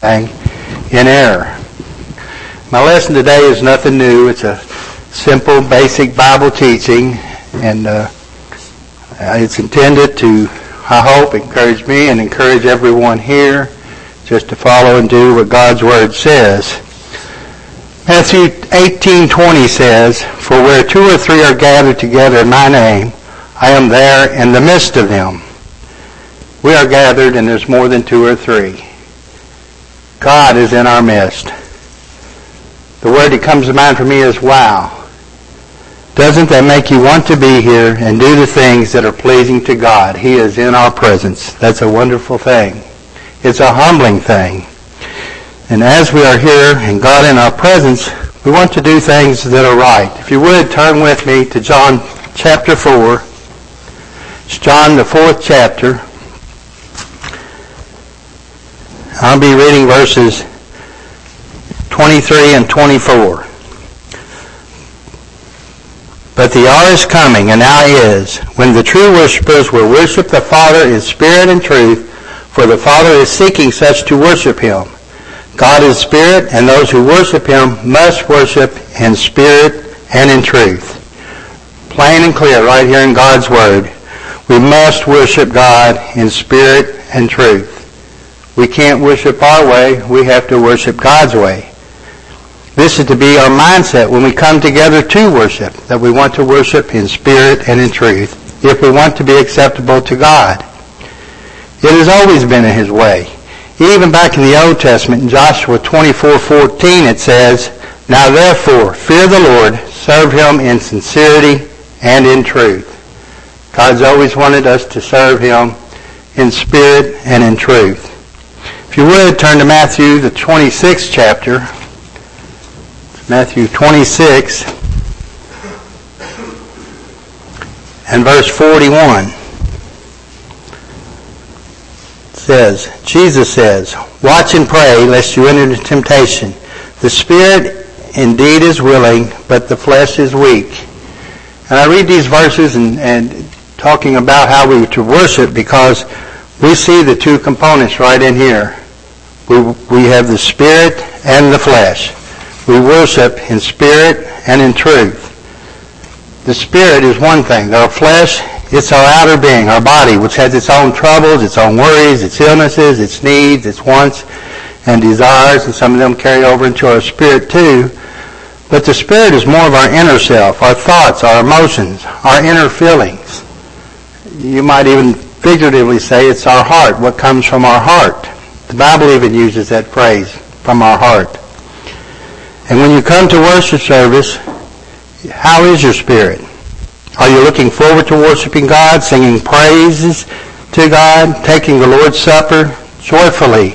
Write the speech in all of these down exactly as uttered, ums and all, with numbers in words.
in error. My lesson today is nothing new. It's a simple, basic Bible teaching, and uh, it's intended to, I hope, encourage me and encourage everyone here just to follow and do what God's Word says. Matthew eighteen twenty says, "For where two or three are gathered together in my name, I am there in the midst of them." We are gathered, and there's more than two or three. God is in our midst. The word that comes to mind for me is wow. Doesn't that make you want to be here and do the things that are pleasing to God? He is in our presence. That's a wonderful thing. It's a humbling thing. And as we are here and God in our presence, we want to do things that are right. If you would, turn with me to John chapter four. It's John, the fourth chapter. I'll be reading verses twenty-three and twenty-four. "But the hour is coming, and now is, when the true worshipers will worship the Father in spirit and truth, for the Father is seeking such to worship Him. God is spirit, and those who worship Him must worship in spirit and in truth." Plain and clear right here in God's Word. We must worship God in spirit and truth. We can't worship our way. We have to worship God's way. This is to be our mindset when we come together to worship, that we want to worship in spirit and in truth, if we want to be acceptable to God. It has always been in His way. Even back in the Old Testament, in Joshua twenty-four fourteen, it says, "Now therefore, fear the Lord, serve Him in sincerity and in truth." God's always wanted us to serve Him in spirit and in truth. If you would, turn to Matthew, the twenty-sixth chapter. Matthew twenty-six and verse forty-one. It says, Jesus says, "Watch and pray, lest you enter into temptation. The spirit indeed is willing, but the flesh is weak." And I read these verses and, and talking about how we are to worship, because we see the two components right in here. We, we have the spirit and the flesh. We worship in spirit and in truth. The spirit is one thing. Our flesh, it's our outer being, our body, which has its own troubles, its own worries, its illnesses, its needs, its wants and desires, and some of them carry over into our spirit too. But the spirit is more of our inner self, our thoughts, our emotions, our inner feelings. You might even figuratively say it's our heart, what comes from our heart. The Bible even uses that phrase, from our heart. And when you come to worship service, how is your spirit? Are you looking forward to worshiping God, singing praises to God, taking the Lord's Supper joyfully,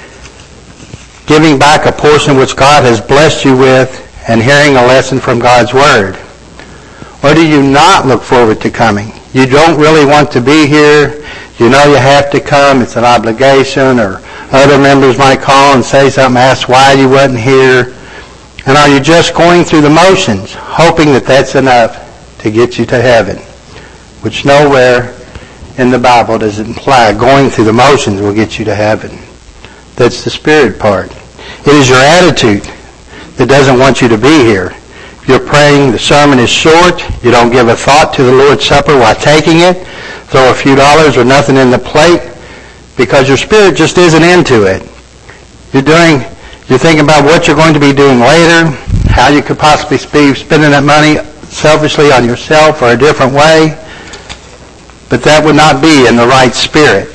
giving back a portion which God has blessed you with, and hearing a lesson from God's Word? Or do you not look forward to coming? You don't really want to be here. You know you have to come. It's an obligation. Or other members might call and say something, ask why you wasn't here. And are you just going through the motions, hoping that that's enough to get you to heaven? Which nowhere in the Bible does it imply going through the motions will get you to heaven. That's the spirit part. It is your attitude that doesn't want you to be here. If you're praying, the sermon is short, you don't give a thought to the Lord's Supper while taking it, throw a few dollars or nothing in the plate, because your spirit just isn't into it. You're doing... You're thinking about what you're going to be doing later, how you could possibly be spending that money selfishly on yourself or a different way. But that would not be in the right spirit.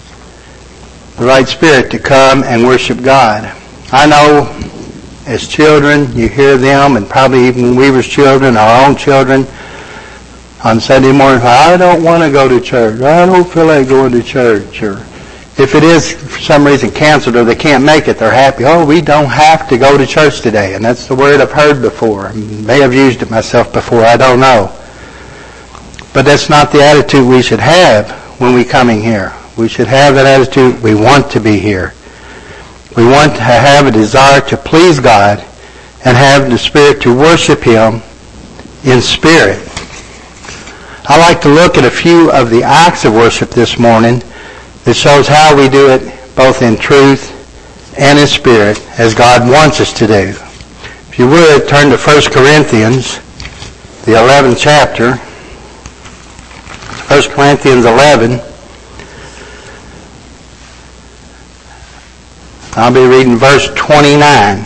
The right spirit to come and worship God. I know as children, you hear them, and probably even when we were children, our own children, on Sunday morning, "I don't want to go to church. I don't feel like going to church." Or if it is for some reason canceled or they can't make it, they're happy. "Oh, we don't have to go to church today." And that's the word I've heard before. I may have used it myself before. I don't know. But that's not the attitude we should have when we coming here. We should have that attitude. We want to be here. We want to have a desire to please God and have the Spirit to worship Him in spirit. I like to look at a few of the acts of worship this morning that shows how we do it both in truth and His Spirit as God wants us to do. If you would, turn to First Corinthians, the eleventh chapter. First Corinthians eleven. I'll be reading verse twenty-nine.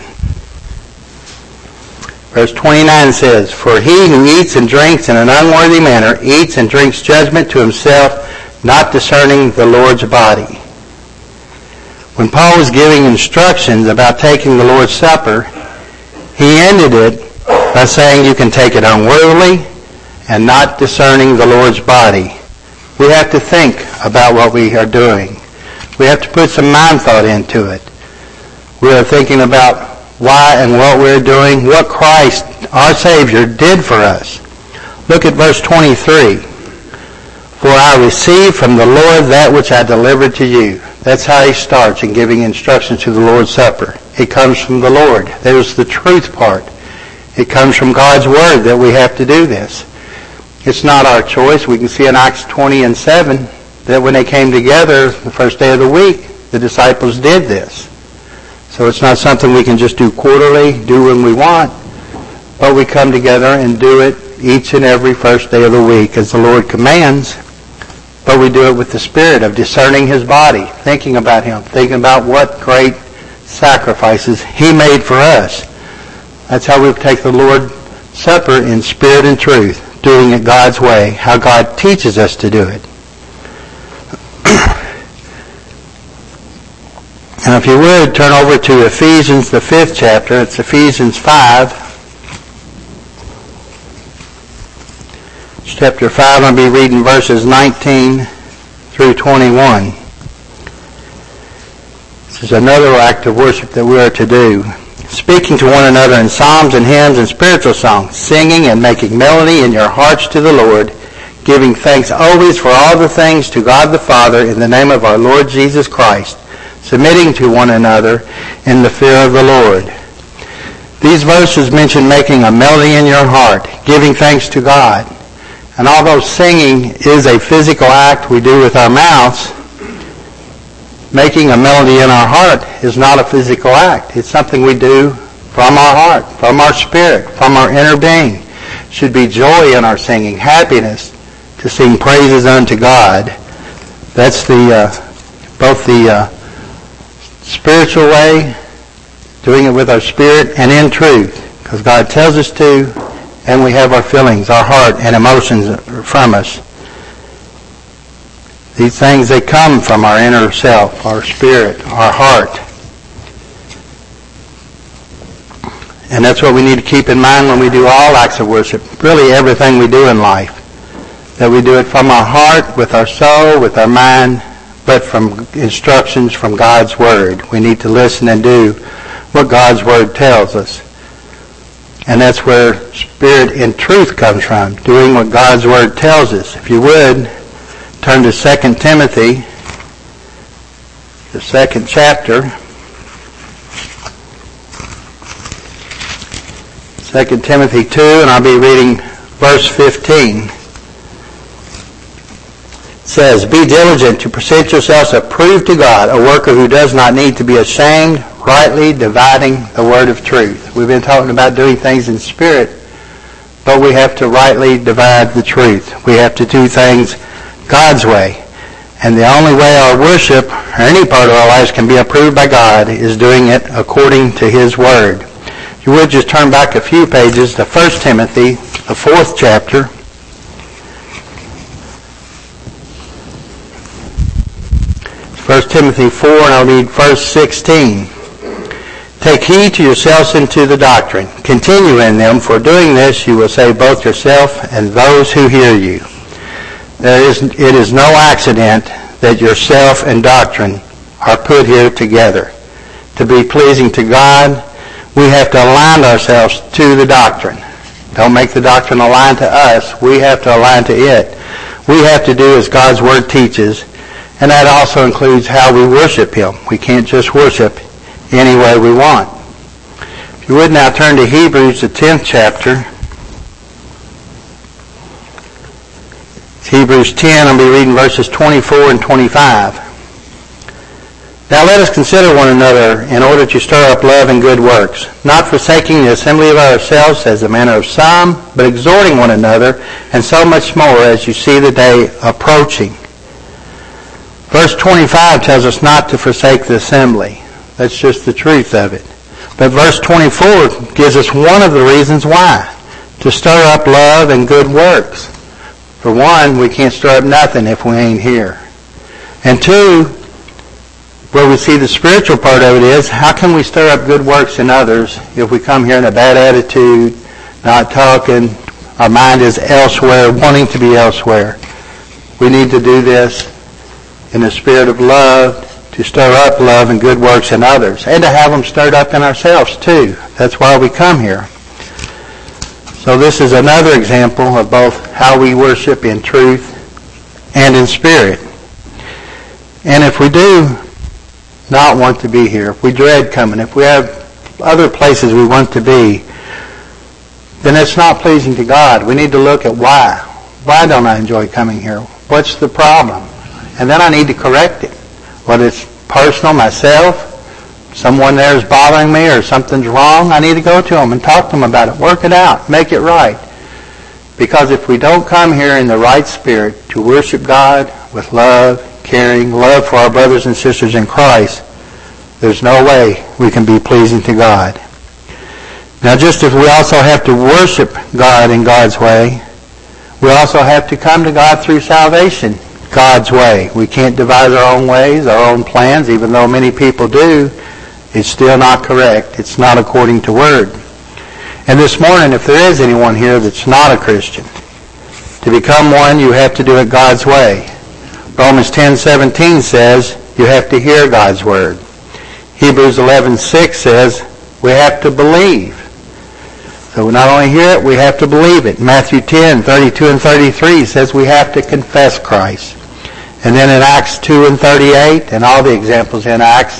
Verse twenty-nine says, "For he who eats and drinks in an unworthy manner eats and drinks judgment to himself, not discerning the Lord's body." When Paul was giving instructions about taking the Lord's Supper, he ended it by saying you can take it unworthily and not discerning the Lord's body. We have to think about what we are doing. We have to put some mind thought into it. We are thinking about why and what we're doing, what Christ, our Savior, did for us. Look at verse twenty-three. "For I received from the Lord that which I delivered to you." That's how he starts in giving instructions to the Lord's Supper. It comes from the Lord. There's the truth part. It comes from God's Word that we have to do this. It's not our choice. We can see in Acts twenty and seven that when they came together the first day of the week, the disciples did this. So it's not something we can just do quarterly, do when we want, but we come together and do it each and every first day of the week as the Lord commands. But we do it with the spirit of discerning His body, thinking about Him, thinking about what great sacrifices He made for us. That's how we take the Lord's Supper in spirit and truth, doing it God's way, how God teaches us to do it. Now, if you would, turn over to Ephesians, the fifth chapter. It's Ephesians five. Chapter five, I'll be reading verses nineteen through twenty-one. This is another act of worship that we are to do. "Speaking to one another in psalms and hymns and spiritual songs, singing and making melody in your hearts to the Lord, giving thanks always for all the things to God the Father in the name of our Lord Jesus Christ, submitting to one another in the fear of the Lord." These verses mention making a melody in your heart, giving thanks to God. And although singing is a physical act we do with our mouths, making a melody in our heart is not a physical act. It's something we do from our heart, from our spirit, from our inner being. It should be joy in our singing, happiness to sing praises unto God. That's the uh, both the uh, spiritual way, doing it with our spirit, and in truth, because God tells us to, and we have our feelings, our heart, and emotions from us. These things, they come from our inner self, our spirit, our heart. And that's what we need to keep in mind when we do all acts of worship, really everything we do in life, that we do it from our heart, with our soul, with our mind, but from instructions from God's Word. We need to listen and do what God's Word tells us. And that's where spirit and truth comes from, doing what God's Word tells us. If you would, turn to Second Timothy, the second chapter. Second Timothy two, and I'll be reading verse fifteen. It says, "Be diligent to present yourselves approved to God, a worker who does not need to be ashamed, rightly dividing the word of truth." We've been talking about doing things in spirit, but we have to rightly divide the truth. We have to do things God's way. And the only way our worship, or any part of our lives, can be approved by God is doing it according to His Word. If you would just turn back a few pages to First Timothy, the fourth chapter. First Timothy four, and I'll read verse sixteen. "Take heed to yourselves and to the doctrine. Continue in them, for doing this you will save both yourself and those who hear you. There is, it is no accident that yourself and doctrine are put here together. To be pleasing to God, we have to align ourselves to the doctrine. Don't make the doctrine align to us. We have to align to it. We have to do as God's Word teaches, and that also includes how we worship Him. We can't just worship any way we want. If you would now turn to Hebrews, the tenth chapter. It's Hebrews ten, I'll be reading verses twenty-four and twenty-five. Now let us consider one another in order to stir up love and good works, not forsaking the assembly of ourselves as the manner of some, but exhorting one another, and so much more as you see the day approaching. Verse twenty-five tells us not to forsake the assembly. That's just the truth of it. But verse twenty-four gives us one of the reasons why. To stir up love and good works. For one, we can't stir up nothing if we ain't here. And two, where we see the spiritual part of it is, how can we stir up good works in others if we come here in a bad attitude, not talking, our mind is elsewhere, wanting to be elsewhere. We need to do this in the spirit of love, to stir up love and good works in others, and to have them stirred up in ourselves too. That's why we come here. So this is another example of both how we worship in truth and in spirit. And if we do not want to be here, if we dread coming, if we have other places we want to be, then it's not pleasing to God. We need to look at why. Why don't I enjoy coming here? What's the problem? And then I need to correct it. Whether it's personal, myself, someone there is bothering me or something's wrong, I need to go to them and talk to them about it. Work it out. Make it right. Because if we don't come here in the right spirit to worship God with love, caring, love for our brothers and sisters in Christ, there's no way we can be pleasing to God. Now, just as we also have to worship God in God's way, we also have to come to God through salvation God's way. We can't devise our own ways, our own plans, even though many people do. It's still not correct. It's not according to Word. And this morning, if there is anyone here that's not a Christian, to become one, you have to do it God's way. Romans ten seventeen says you have to hear God's Word. Hebrews eleven six says we have to believe. So we not only hear it, we have to believe it. Matthew ten thirty-two and thirty-three says we have to confess Christ. And then in Acts two and thirty-eight, and all the examples in Acts,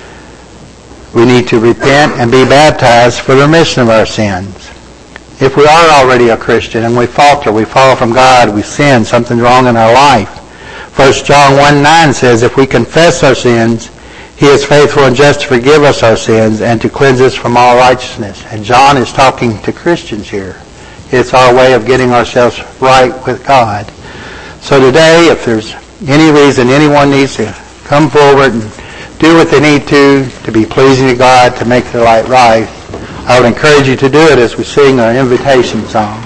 we need to repent and be baptized for the remission of our sins. If we are already a Christian and we falter, we fall from God, we sin, something's wrong in our life. First John one nine says, if we confess our sins, He is faithful and just to forgive us our sins and to cleanse us from all righteousness. And John is talking to Christians here. It's our way of getting ourselves right with God. So today, if there's any reason anyone needs to come forward and do what they need to to be pleasing to God, to make their life right, I would encourage you to do it as we sing our invitation song.